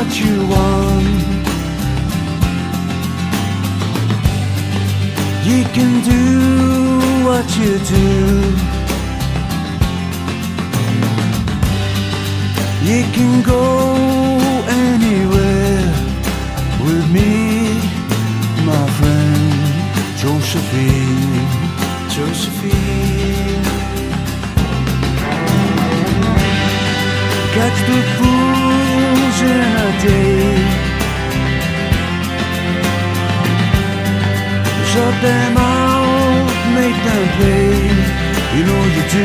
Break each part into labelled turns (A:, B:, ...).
A: what you want. You can do what you do. You can go anywhere with me, my friend Josephine. Josephine. Catch the fools in a day, shut them out, make them pay. You know you do.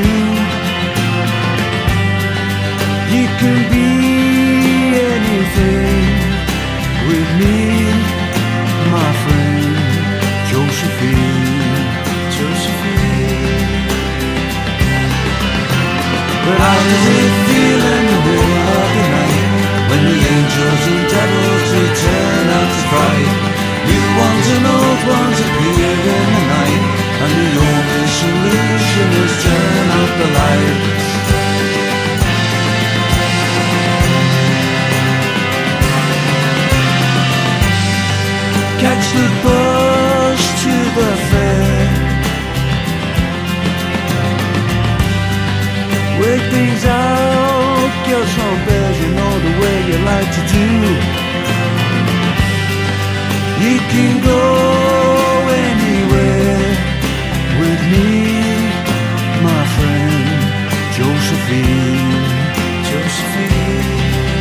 A: You can be anything with me, my friend Josephine. Josephine. But how does it feel in the middle of the night when the angels and devils they turn out to fight? New ones and old ones appear in the night, and the only solution is turn out the lights. Catch the bus to the fair, work things out, kill some bears, you know the way you like to do. You can go